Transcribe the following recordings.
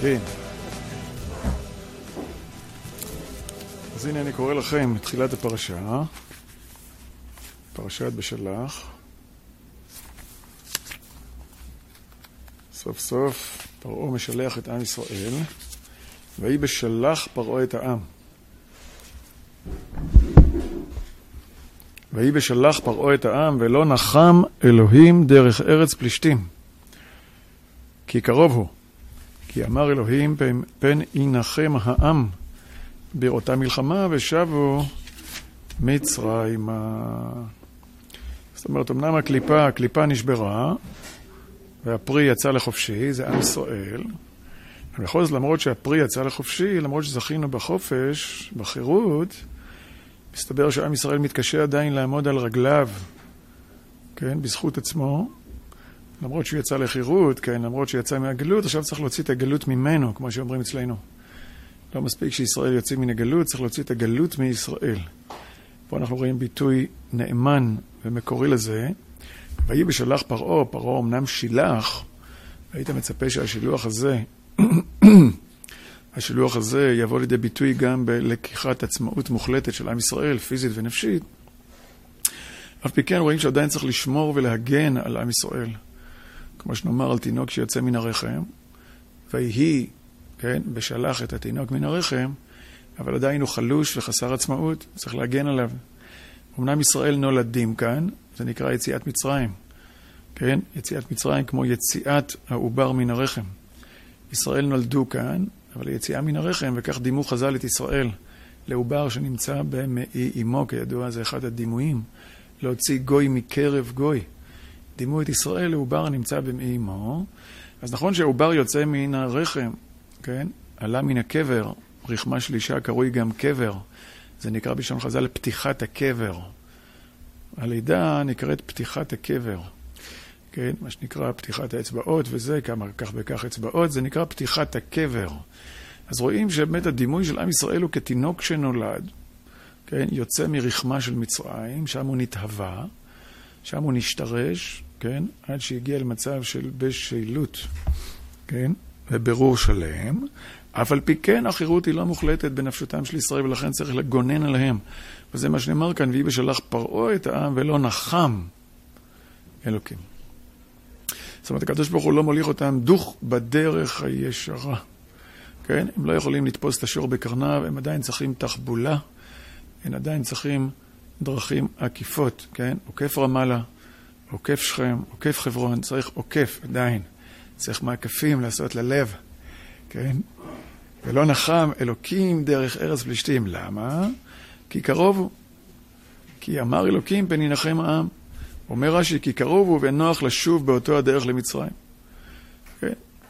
כן. אז הנה אני קורא לכם מתחילת הפרשה, פרשת בשלח. סוף סוף פרעה משלח את עם ישראל, ויהי בשלח פרעה את העם. ויהי בשלח פרעה את העם, ולא נחם אלוהים דרך ארץ פלישתים. כי קרוב הוא. כי אמר אלוהים, פן ינחם העם בראותה מלחמה, ושבו מצרימה. זאת אומרת, אמנם הקליפה נשברה, והפרי יצא לחופשי, זה עם ישראל. ובכל זאת, למרות שהפרי יצא לחופשי, למרות שזכינו בחופש, בחירות, מסתבר שעם ישראל מתקשה עדיין לעמוד על רגליו, כן, בזכות עצמו. למרות שהוא יצא לחירות, כן, למרות שיצא מהגלות, עכשיו צריך להוציא את הגלות ממנו, כמו שאומרים אצלנו. לא מספיק שישראל יוצא מן הגלות, צריך להוציא את הגלות מישראל. פה אנחנו רואים ביטוי נאמן ומקורי לזה. ויהי בשלח פרעה, פרעה אמנם שילח, היית מצפה שהשילוח הזה, השילוח הזה יבוא לידי ביטוי גם בלקיחת עצמאות מוחלטת של עם ישראל, פיזית ונפשית. אף פי כן רואים שעדיין צריך לשמור ולהגן על עם ישראל. כמו שנאמר על תינוק שיוצא מן הרחם, ויהי, כן, בשלח את התינוק מן הרחם, אבל עדיין הוא חלוש וחסר עצמאות, צריך להגן עליו. אמנם ישראל נולדים כאן, זה נקרא יציאת מצרים. כן, יציאת מצרים כמו יציאת העובר מן הרחם. ישראל נולדו כאן, אבל יציאה מן הרחם, וכך דימו חז"ל את ישראל לעובר שנמצא במעי אמו, כידוע זה אחד הדימויים, להוציא גוי מקרב גוי. דימו את ישראל לעובר הנמצא במעי אמו. אז נכון שהעובר יוצא מן הרחם, כן, עלה מן הקבר, רחמה של אישה קרוי גם קבר, זה נקרא בשם חז"ל פתיחת הקבר. הלידה נקראת פתיחת הקבר. כן, מה שנקרא פתיחת האצבעות וזה, כך וכך אצבעות, זה נקרא פתיחת הקבר. אז רואים שבאמת הדימוי של עם ישראל הוא כתינוק שנולד, כן, יוצא מרחמה של מצרים, שם הוא נתהווה, שם הוא נשתרש, כן, עד שהגיע למצב של בשלות, כן, וברור שלם, אבל פי כן החירות היא לא מוחלטת בנפשותם של ישראל, ולכן צריך לגונן עליהם. וזה מה שנאמר כאן, ויהי בשלח פרעה את העם ולא נחם אלוקים. זאת אומרת, הקדוש ברוך הוא לא מוליך אותם דוך בדרך הישרה. כן? הם לא יכולים לתפוס את השור בקרניו, הם עדיין צריכים תחבולה, הם עדיין צריכים דרכים עקיפות, כן? עוקף רמאללה, עוקף שכם, עוקף חברון, צריך עוקף עדיין. צריך מעקפים לעשות ללב, כן? ולא נחם אלוקים דרך ארץ פלישתים. למה? כי קרוב הוא. כי אמר אלוקים פן ינחם העם. אומר רש"י, כי קרוב הוא ונוח לשוב באותו הדרך למצרים. כן?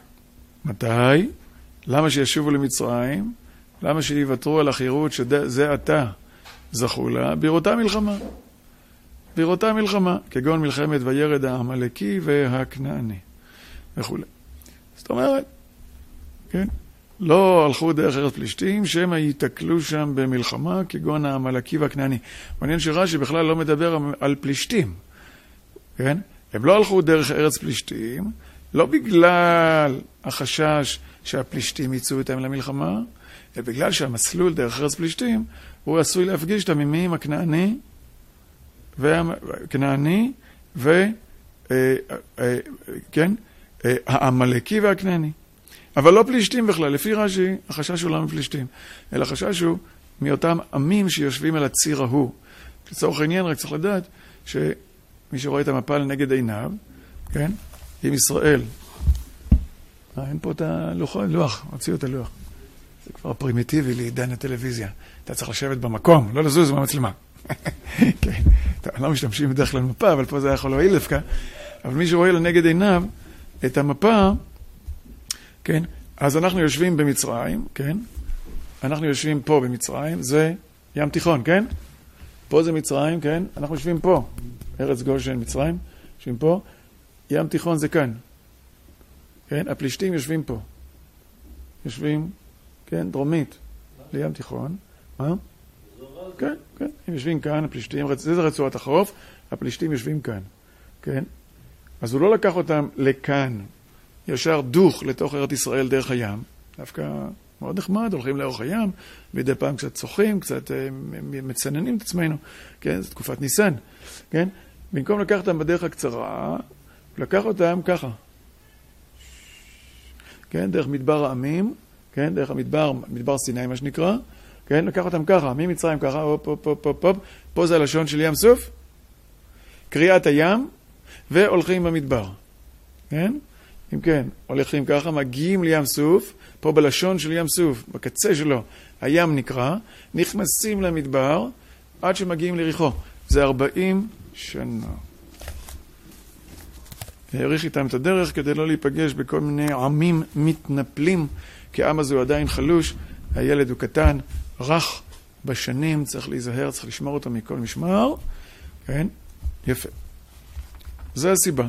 מתי? למה שישובו למצרים? למה שיוותרו על החירות שזה עתה זכו לה? בראותה מלחמה. בראותה מלחמה, כגון מלחמת וירד העמלקי והכנעני וכו'. זאת אומרת, כן? לא הלכו דרך ארץ פלישתים, שהם יתקלו שם במלחמה, כגון העמלקי והכנעני. מעניין שרש"י בכלל לא מדבר על פלישתים. כן? הם לא הלכו דרך ארץ פלישתים, לא בגלל החשש שהפלישתים יצאו איתם למלחמה, אלא בגלל שהמסלול דרך ארץ פלישתים, הוא עשוי להפגיש את המימים הכנעני, כן? העמלקי והכנעני. אבל לא פלישתים בכלל, לפי רש"י, החשש הוא לא מפלישתים, אלא החשש הוא מאותם עמים שיושבים על הציר ההוא. לצורך העניין רק צריך לדעת שמי שרואה את המפה לנגד עיניו, כן? עם ישראל. אין פה את הלוח, הוציאו את הלוח. זה כבר פרימיטיבי לעידן הטלוויזיה. אתה צריך לשבת במקום, לא לזוז מהמצלמה. כן, לא משתמשים בדרך כלל מפה, אבל פה זה יכול להועיל דווקא. אבל מי שרואה לנגד עיניו את המפה, כן, אז אנחנו יושבים במצרים, כן? אנחנו יושבים פה במצרים, זה ים תיכון, כן? פה זה מצרים, כן? אנחנו יושבים פה, ארץ גושן, מצרים, יושבים פה, ים תיכון זה כאן. כן? הפלישתים יושבים פה. יושבים, כן, דרומית לים תיכון. מה? כן, כן, הם יושבים כאן, הפלישתים, זה רצועת החוף, הפלישתים יושבים כאן, כן? אז הוא לא לקח אותם לכאן, ישר דוך לתוך ארץ ישראל דרך הים, דווקא מאוד נחמד, הולכים לאורך הים, מדי פעם קצת צוחים, קצת מצננים את עצמנו, כן? זו תקופת ניסן, כן? במקום לקח אותם בדרך הקצרה, לקח אותם ככה, כן? דרך מדבר העמים, כן? דרך מדבר סיני, מה שנקרא, כן? לקח אותם ככה, ממצרים ככה, הופ, הופ, הופ, הופ, הופ, פה זה הלשון של ים סוף, קריאת הים, והולכים במדבר, כן? אם כן, הולכים ככה, מגיעים לים סוף, פה בלשון של ים סוף, בקצה שלו, הים נקרא, נכנסים למדבר, עד שמגיעים ליריחו. זה 40 שנה. העריך איתם את הדרך כדי לא להיפגש בכל מיני עמים מתנפלים, כי העם הזה הוא עדיין חלוש, הילד הוא קטן, רך בשנים, צריך להיזהר, צריך לשמור אותו מכל משמר, כן? יפה. זה הסיבה.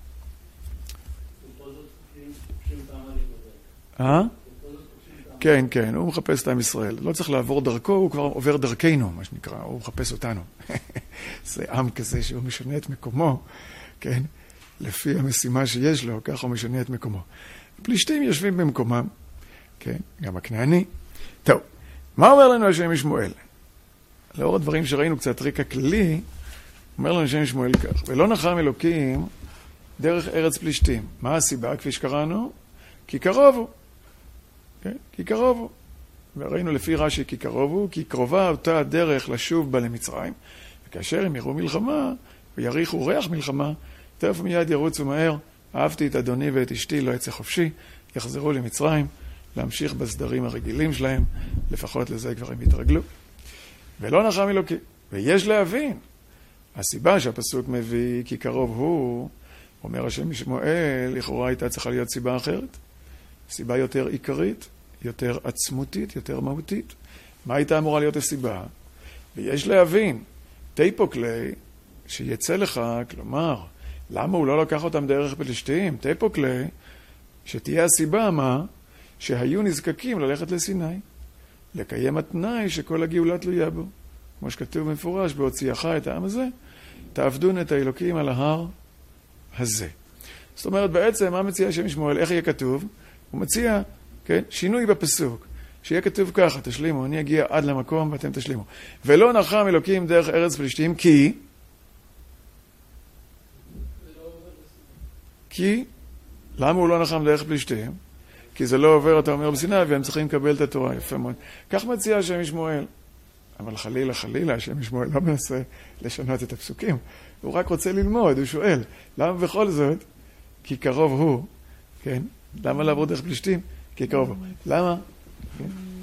כן, כן, הוא מחפש את עם ישראל. לא צריך לעבור דרכו, הוא כבר עובר דרכנו, מה שנקרא, הוא מחפש אותנו. זה עם כזה שהוא משנה את מקומו, כן? לפי המשימה שיש לו, ככה הוא משנה את מקומו. הפלישתים יושבים במקומם, כן? גם הכנעני. טוב, מה אומר לנו השם משמואל? לאור הדברים שראינו קצת רקע כללי, אומר לנו השם משמואל כך, ולא נחם אלוקים דרך ארץ פלישתים. מה הסיבה, כפי שקראנו? כי קרוב הוא. כן? כי קרוב הוא. וראינו לפי רש"י כי קרוב הוא, כי קרובה אותה הדרך לשוב בה למצרים, וכאשר הם יראו מלחמה, ויריחו ריח מלחמה, תכף מיד ירוצו מהר, אהבתי את אדוני ואת אשתי, לא יצא חופשי, יחזרו למצרים, להמשיך בסדרים הרגילים שלהם, לפחות לזה כבר הם יתרגלו. ולא נחם אלוקי. ויש להבין, הסיבה שהפסוק מביא כי קרוב הוא, אומר השם משמואל, לכאורה הייתה צריכה להיות סיבה אחרת. סיבה יותר עיקרית, יותר עצמותית, יותר מהותית. מה הייתה אמורה להיות הסיבה? ויש להבין, תיפוקלי, שיצא לך, כלומר, למה הוא לא לקח אותם דרך פלישתים? תיפוקלי, שתהיה הסיבה מה? שהיו נזקקים ללכת לסיני, לקיים התנאי שכל הגאולה תלויה בו. כמו שכתוב במפורש, בהוציאך את העם הזה, תעבדון את האלוקים על ההר הזה. זאת אומרת, בעצם, מה מציע השם משמואל? איך יהיה כתוב? הוא מציע, כן, שינוי בפסוק. שיהיה כתוב ככה, תשלימו, אני אגיע עד למקום ואתם תשלימו. ולא נחם אלוקים דרך ארץ פלישתים, כי, למה הוא לא נחם דרך פלישתים? כי זה לא עובר, אתה אומר, בסיני, והם צריכים לקבל את התורה, יפה מאוד. כך מציע השם משמואל. אבל חלילה, השם משמואל לא מנסה לשנות את הפסוקים. הוא רק רוצה ללמוד, הוא שואל, למה בכל זאת? כי קרוב הוא, כן? למה לעבור דרך פלישתים? כי קרוב הוא. למה? כן?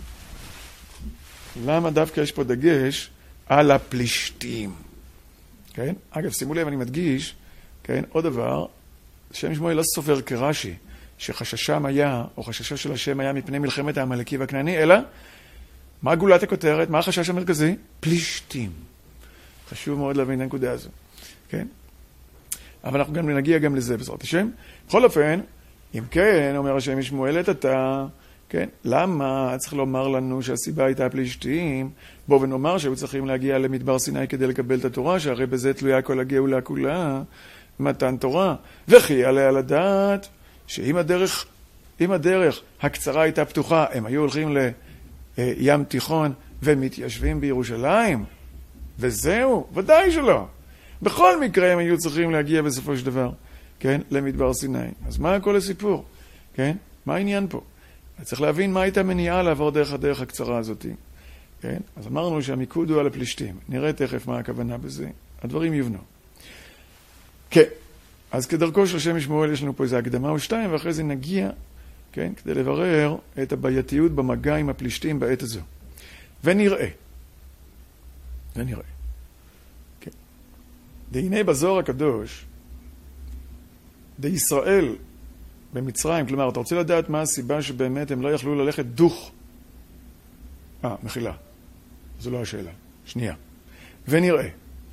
למה דווקא יש פה דגש על הפלישתים? כן? אגב, שימו לב, אני מדגיש, כן? עוד דבר, השם משמואל לא סובר כרש"י, שחששם היה, או חששו של השם היה מפני מלחמת העמלקי והכנעני, אלא מה גולת הכותרת? מה החשש המרכזי? פלישתים. חשוב מאוד להבין את הנקודה הזו. כן? אבל אנחנו גם נגיע גם לזה בעזרת השם. בכל אופן, אם כן, אומר השם משמואל את אתה, כן? למה צריך לומר לנו שהסיבה הייתה פלישתים? בואו ונאמר שהיו צריכים להגיע למדבר סיני כדי לקבל את התורה, שהרי בזה תלויה כל הגאולה כולה, מתן תורה. וכי עליה לדעת שאם הדרך הקצרה הייתה פתוחה, הם היו הולכים לים תיכון ומתיישבים בירושלים, וזהו, ודאי שלא. בכל מקרה הם היו צריכים להגיע בסופו של דבר, כן, למדבר סיני. אז מה כל הסיפור? כן? מה העניין פה? צריך להבין מה הייתה מניעה לעבור דרך הדרך הקצרה הזאת. כן? אז אמרנו שהמיקוד הוא על הפלישתים. נראה תכף מה הכוונה בזה. הדברים יובנו. כן. אז כדרכו של השם משמואל יש לנו פה איזו הקדמה או שתיים, ואחרי זה נגיע, כן, כדי לברר את הבעייתיות במגע עם הפלישתים בעת הזו. ונראה. כן. והנה בזוהר הקדוש, בישראל, במצרים, כלומר, אתה רוצה לדעת מה הסיבה שבאמת הם לא יכלו ללכת דוך? מחילה. זו לא השאלה. שנייה. ונראה.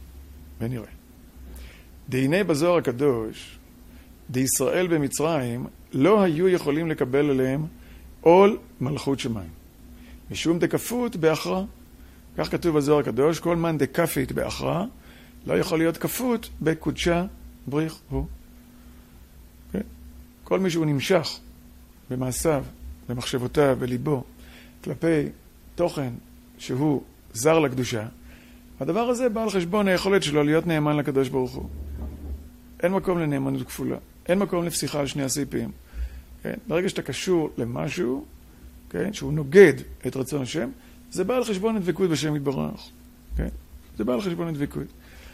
והנה בזוהר הקדוש, בישראל במצרים, לא היו יכולים לקבל עליהם עול מלכות שמיים. משום דקפות באחרה. כך כתוב בזוהר הקדוש, כל מן דקפית באחרה, לא יכול להיות כפות בקודשה בריך הוא. כל מי שהוא נמשך במעשיו במחשבותיו וליבו כלפי תוכן שהוא זר לקדושה, הדבר הזה בא על חשבון היכולת שלו להיות נאמן לקדוש ברוך הוא. אין מקום לנאמנות כפולה, אין מקום לפסיכה על שני הסעיפים. כן? ברגע שאתה קשור למשהו, כן? שהוא נוגד את רצון השם, זה בא על חשבון הדבקות בשם יתברך. כן? זה בא על חשבון הדבקות.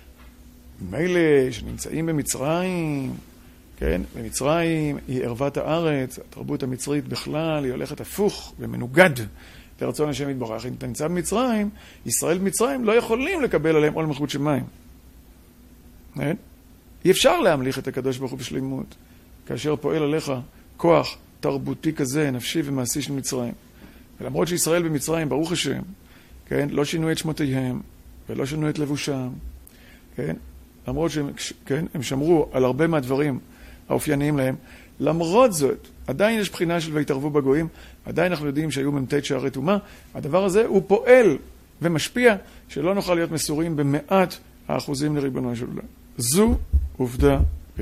מילא שנמצאים במצרים, כן? במצרים היא ערוות הארץ, התרבות המצרית בכלל, היא הולכת הפוך ומנוגד לרצון השם יתברך. אם אתה נמצא במצרים, ישראל במצרים לא יכולים לקבל עליהם עול מלכות שמיים. כן? אי אפשר להמליך את הקדוש ברוך הוא בשלימות, כאשר פועל עליך כוח תרבותי כזה, נפשי ומעשי של מצרים. ולמרות שישראל במצרים, ברוך השם, כן? לא שינו את שמותיהם, ולא שינו את לבושם, כן? למרות שהם, כן? הם שמרו על הרבה מהדברים האופייניים להם. למרות זאת, עדיין יש בחינה של והתערבו בגויים, עדיין אנחנו יודעים שהיו ממתת שערי טומאה. הדבר הזה הוא פועל ומשפיע שלא נוכל להיות מסורים במאת האחוזים לריבונו של עולם. זו עובדה. כן.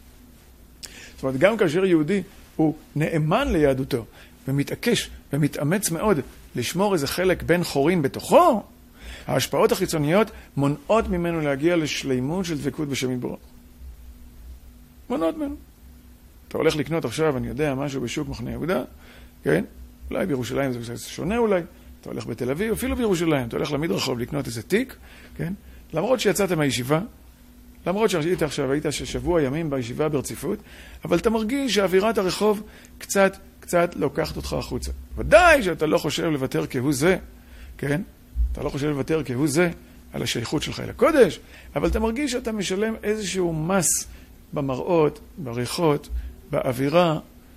זאת אומרת, גם כאשר יהודי הוא נאמן ליהדותו ומתעקש ומתאמץ מאוד לשמור איזה חלק בין חורין בתוכו, ההשפעות החיצוניות מונעות ממנו להגיע לשלימות של דבקות בשם יתברך. מונעות ממנו. אתה הולך לקנות עכשיו, אני יודע, משהו בשוק מחנה יהודה, כן? אולי בירושלים זה קצת שונה אולי, אתה הולך בתל אביב, אפילו בירושלים, אתה הולך למדרחוב לקנות איזה תיק, כן? למרות שיצאת מהישיבה, למרות שהיית עכשיו, היית שבוע ימים בישיבה ברציפות, אבל אתה מרגיש שאווירת הרחוב קצת לוקחת אותך החוצה. ודאי שאתה לא חושב לוותר כהוא זה, כן? אתה לא חושב לוותר כהוא זה על השייכות שלך אל הקודש, אבל אתה מרגיש שאתה משלם איזשהו מס במראות, בריחות, באווירה,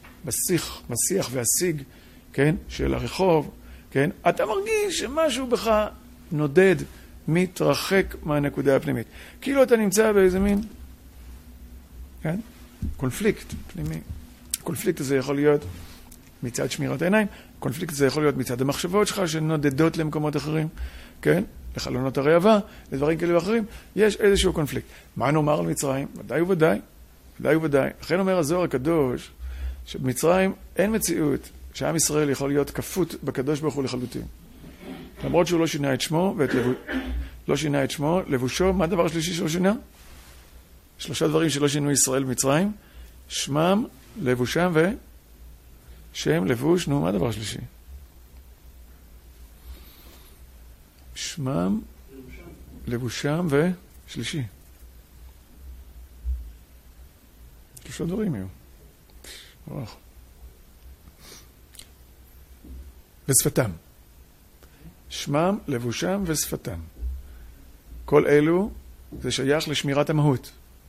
בשיח והשיג, כן? של הרחוב, כן? אתה מרגיש שמשהו בך נודד, מתרחק מהנקודה הפנימית. כאילו אתה נמצא באיזה מין, כן? קונפליקט פנימי. הקונפליקט הזה יכול להיות מצד שמירת העיניים, הקונפליקט הזה יכול להיות מצד המחשבות שלך שנודדות למקומות אחרים, כן? לחלונות הראווה, לדברים כאלה ואחרים. יש איזשהו קונפליקט. מה נאמר על מצרים? ודאי וודאי. ודאי וודאי. לכן אומר הזוהר הקדוש, שבמצרים אין מציאות שעם ישראל יכול להיות כפות בקדוש ברוך הוא לחלוטין. למרות שהוא לא שינה את שמו, לא שינה את שמו, לבושו, מה הדבר השלישי שלא שינה? 3 דברים שלא שינו ישראל במצרים, שמם, לבושם שם, לבוש, נו, מה הדבר השלישי? שמם, לבושם ושלישי. 3 דברים היו. ושפתם. שמם, לבושם ושפתם. כל אלו זה שייך לשמירת המהות.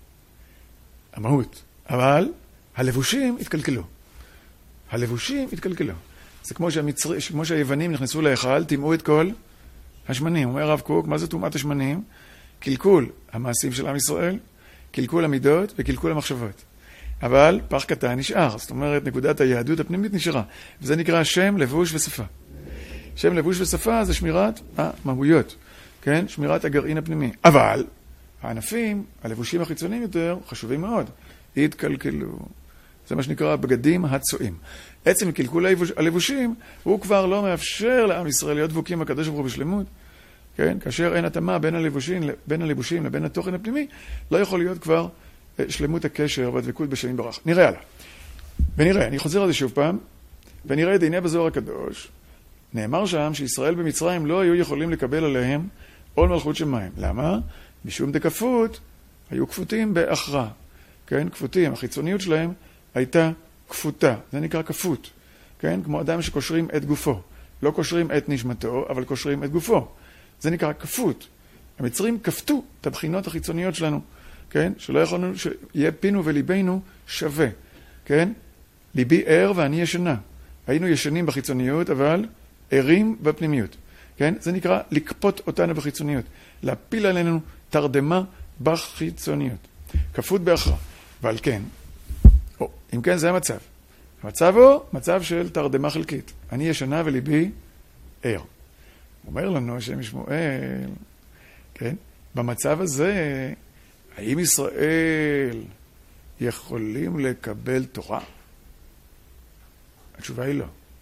המהות. אבל הלבושים התקלקלו. הלבושים התקלקלו. זה כמו שהיוונים נכנסו להיכל, טימאו את כל השמנים. אומר הרב קוק, מה זה טומאת השמנים? קלקול המעשים של עם ישראל, קלקול המידות וקלקול המחשבות. אבל פח קטן נשאר. זאת אומרת, נקודת היהדות הפנימית נשארה. וזה נקרא שם, לבוש ושפה. שם, לבוש ושפה זה שמירת המהויות. כן? שמירת הגרעין הפנימי. אבל הענפים, הלבושים החיצוניים יותר, חשובים מאוד. התקלקלו. זה מה שנקרא בגדים הצועים. עצם קלקול הלבושים, הוא כבר לא מאפשר לעם ישראל להיות דבוקים בקדוש ברוך הוא בשלמות. כן? כאשר אין התאמה בין הלבושים לבין התוכן הפנימי, לא יכול להיות כבר שלמות הקשר והדבקות בשם יתברך. נראה הלאה. ונראה, אני חוזר על זה שוב פעם, ונראה את הנה בזוהר הקדוש. נאמר שם שישראל במצרים לא היו יכולים לקבל עליהם עול מלכות שמיים. למה? משום דכפות, היו כפותים באחרה. כן? כפותים, החיצוניות שלהם הייתה כפותה. זה נקרא כפות. כן? כמו אדם שקושרים את גופו. לא קושרים את נשמתו, אבל קושרים את גופו. זה נקרא כפות. המצרים כפתו את הבחינות החיצוניות שלנו. כן? שלא יכולנו, שיהיה פינו וליבנו שווה. כן? ליבי ער ואני ישנה. היינו ישנים בחיצוניות, אבל ערים בפנימיות. כן? זה נקרא לקפות אותנו בחיצוניות. להפיל עלינו תרדמה בחיצוניות. כפות באחרה. ועל כן, אם כן זה המצב. המצב הוא מצב של תרדמה חלקית. אני ישנה וליבי ער. אומר לנו השם שמואל, כן? במצב הזה, האם ישראל יכולים לקבל תורה? התשובה היא לא.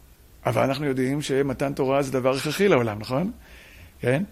אבל אנחנו יודעים שמתן תורה זה דבר הכרחי לעולם, נכון? כן?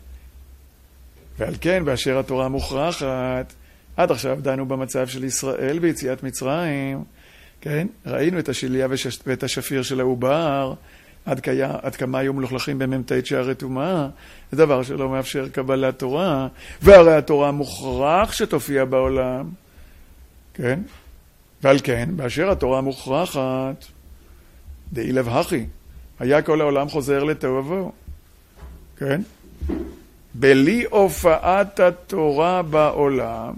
ועל כן, באשר התורה מוכרחת, עד עכשיו דנו במצב של ישראל ביציאת מצרים, כן? ראינו את השיליה ואת השפיר של העובר, עד כמה היו מלוכלכים במ"ט שערי טומאה, זה דבר שלא מאפשר קבלת תורה, והרי התורה מוכרח שתופיע בעולם, כן? ועל כן, באשר התורה מוכרחת, דאי לב הכי, היה כל העולם חוזר לתאובו, כן? בלי הופעת התורה בעולם,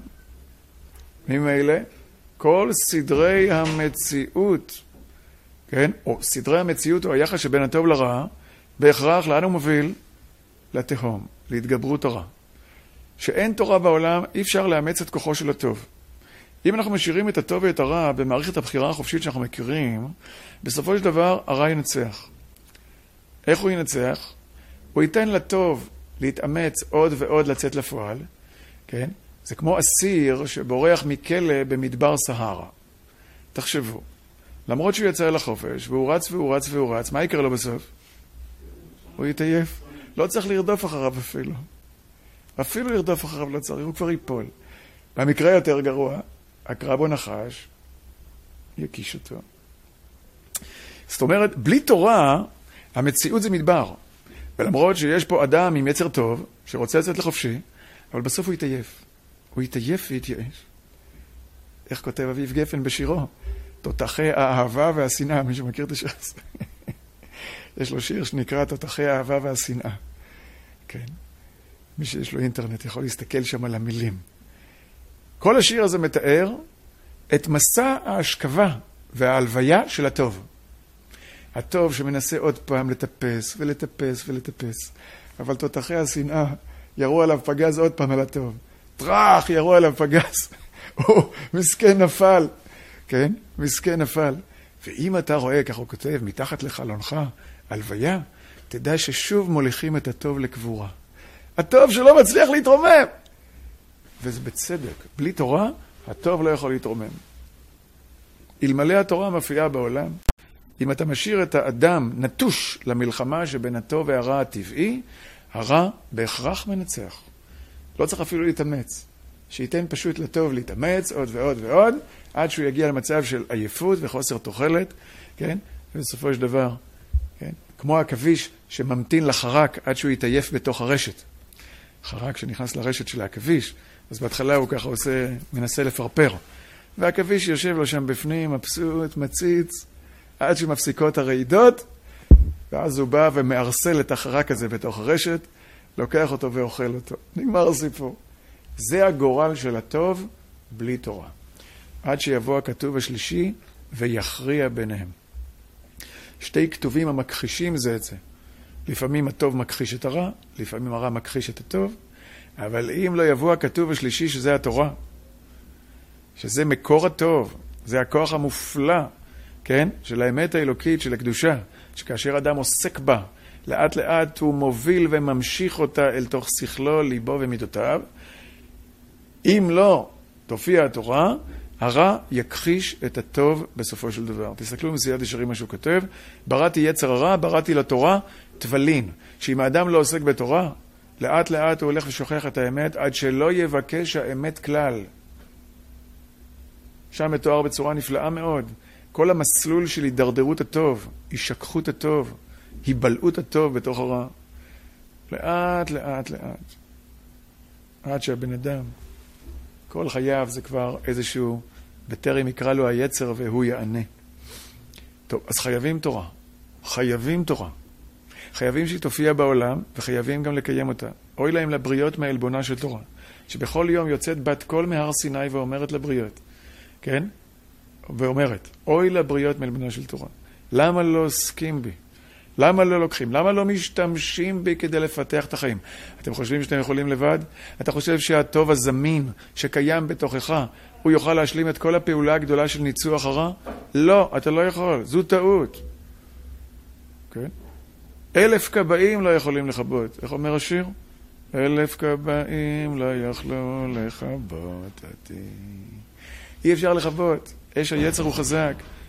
ממילא, כל סדרי המציאות, כן? או סדרי המציאות או היחס שבין הטוב לרע, בהכרח לאן הוא מוביל? לתהום, להתגברות הרע. שאין תורה בעולם, אי אפשר לאמץ את כוחו של הטוב. אם אנחנו משאירים את הטוב ואת הרע במערכת הבחירה החופשית שאנחנו מכירים, בסופו של דבר הרע ינצח. איך הוא ינצח? הוא ייתן לטוב להתאמץ עוד ועוד לצאת לפועל, כן? זה כמו אסיר שבורח מכלא במדבר סהרה. תחשבו, למרות שהוא יצא לחופש, והוא רץ והוא רץ והוא רץ, מה יקרה לו בסוף? הוא יתעייף. לא צריך לרדוף אחריו אפילו. אפילו לרדוף אחריו לא צריך, הוא כבר ייפול. במקרה יותר גרוע, הקרב או נחש, יקיש אותו. זאת אומרת, בלי תורה, המציאות זה מדבר. ולמרות שיש פה אדם עם יצר טוב, שרוצה לצאת לחופשי, אבל בסוף הוא יתעייף. הוא יתעייף ויתייאש. איך כותב אביב גפן בשירו? תותחי האהבה והשנאה, מי שמכיר את השיר הזה. יש לו שיר שנקרא תותחי האהבה והשנאה. כן. מי שיש לו אינטרנט יכול להסתכל שם על המילים. כל השיר הזה מתאר את מסע ההשכבה וההלוויה של הטוב. הטוב שמנסה עוד פעם לטפס ולטפס ולטפס. אבל תותחי השנאה ירו עליו פגז עוד פעם על הטוב. טרח ירו עליו פגז. מסכן נפל. כן? מסכן נפל. ואם אתה רואה, כך הוא כותב, מתחת לחלונך, הלוויה, תדע ששוב מוליכים את הטוב לקבורה. הטוב שלא מצליח להתרומם. וזה בצדק. בלי תורה, הטוב לא יכול להתרומם. אלמלא התורה מופיעה בעולם, אם אתה משאיר את האדם נטוש למלחמה שבין הטוב והרע הטבעי, הרע בהכרח מנצח. לא צריך אפילו להתאמץ. שייתן פשוט לטוב להתאמץ עוד ועוד ועוד, עד שהוא יגיע למצב של עייפות וחוסר תוחלת, כן? ובסופו של דבר, כן? כמו הכביש שממתין לחרק עד שהוא יתעייף בתוך הרשת. חרק שנכנס לרשת של הכביש, אז בהתחלה הוא ככה מנסה לפרפר. והכביש יושב לו שם בפנים, מבסוט, מציץ, עד שמפסיקות הרעידות, ואז הוא בא ומארסל את החרק הזה בתוך הרשת, לוקח אותו ואוכל אותו. נגמר הסיפור. זה הגורל של הטוב בלי תורה. עד שיבוא הכתוב השלישי ויכריע ביניהם. שתי כתובים המכחישים זה את זה. לפעמים הטוב מכחיש את הרע, לפעמים הרע מכחיש את הטוב, אבל אם לא יבוא הכתוב השלישי שזה התורה, שזה מקור הטוב, זה הכוח המופלא, כן? של האמת האלוקית, של הקדושה, שכאשר אדם עוסק בה, לאט לאט הוא מוביל וממשיך אותה אל תוך שכלו, ליבו ומידותיו. אם לא תופיע התורה, הרע יכחיש את הטוב בסופו של דבר. תסתכלו במסילת ישרים מה שהוא כותב, בראתי יצר הרע, בראתי לתורה תבלין. שאם האדם לא עוסק בתורה, לאט לאט הוא הולך ושוכח את האמת, עד שלא יבקש האמת כלל. שם מתואר בצורה נפלאה מאוד. כל המסלול של הידרדרות הטוב, הישכחות הטוב, היבלעות הטוב בתוך הרע. לאט לאט לאט. עד שהבן אדם, כל חייו זה כבר איזשהו, בטרם יקרא לו היצר והוא יענה. טוב, אז חייבים תורה. חייבים תורה. חייבים שהיא תופיע בעולם, וחייבים גם לקיים אותה. אוי להם לבריות מהעלבונה של תורה. שבכל יום יוצאת בת קול מהר סיני ואומרת לבריות. כן? ואומרת, אוי לבריות מהעלבונה של תורה. למה לא עוסקים בי? למה לא לוקחים? למה לא משתמשים בי כדי לפתח את החיים? אתם חושבים שאתם יכולים לבד? אתה חושב שהטוב הזמין שקיים בתוכך, הוא יוכל להשלים את כל הפעולה הגדולה של ניצוח הרע? לא, אתה לא יכול. זו טעות. כן? 1000 כבאים לא יכולים לכבות. איך אומר השיר? 1000 כבאים לא יכלו לכבות אותי. אי אפשר לכבות. אש היצר הוא חזק.